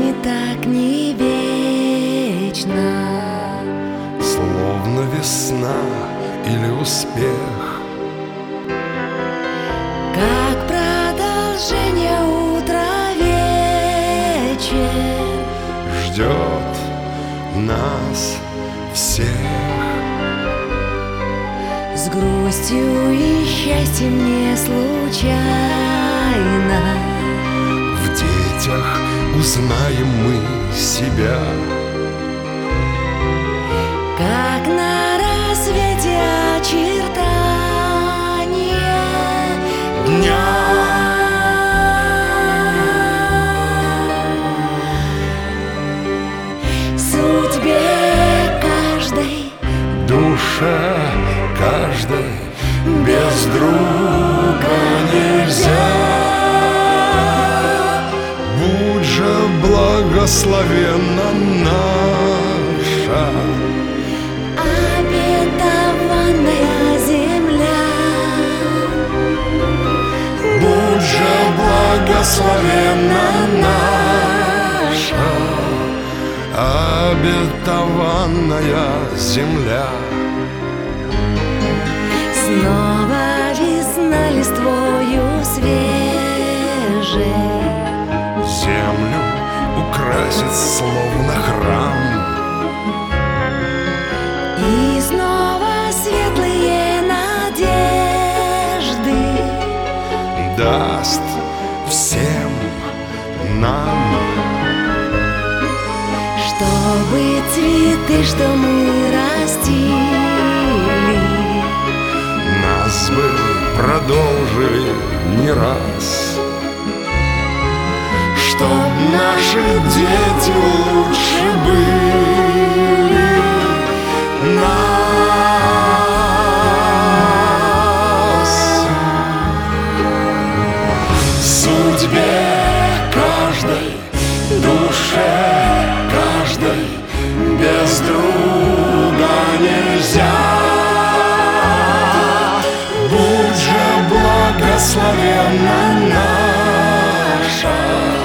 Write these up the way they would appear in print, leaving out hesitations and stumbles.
жизни так не вечно, словно весна или успех, как продолжение утра вечер ждет нас всех. С грустью и счастьем не случайно В детях узнаем мы себя, как на рассвете очертания дня. Судьбе каждой, душе каждой без друга нельзя. Будь же благословенна наша обетованная земля. Будь же благословенна наша обетованная земля. Снова весна листвою свежей Землю украсит словно храм, и снова светлые надежды даст всем нам, чтобы цветы, что мы растили, нас бы продолжили не раз, чтоб наши дети лучше были нас. Судьбе каждой, душе каждой без друга нельзя. Будь же благословенна наша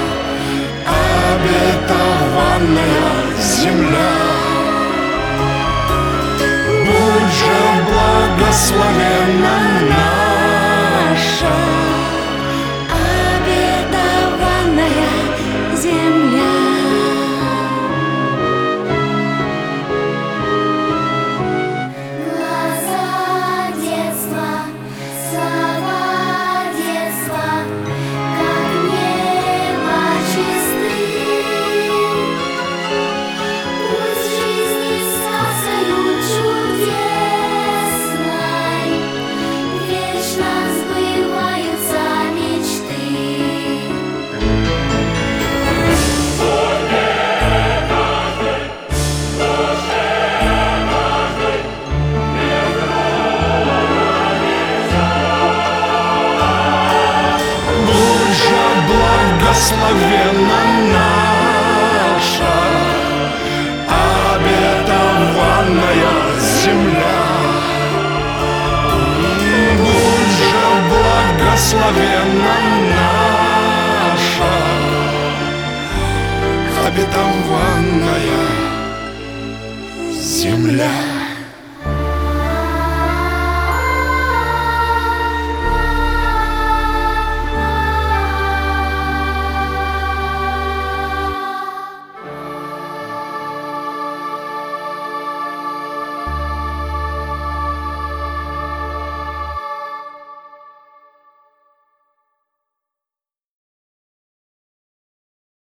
обетованная земля. Будь же благословенна наша обетованная земля. Глаза детства, слова детства, как небо чисты. Пусть жизни сказкою чудесной вечно сбываются мечты. Будь же благословенна наша обетованная земля. Будь же благословенна наша обетованная земля.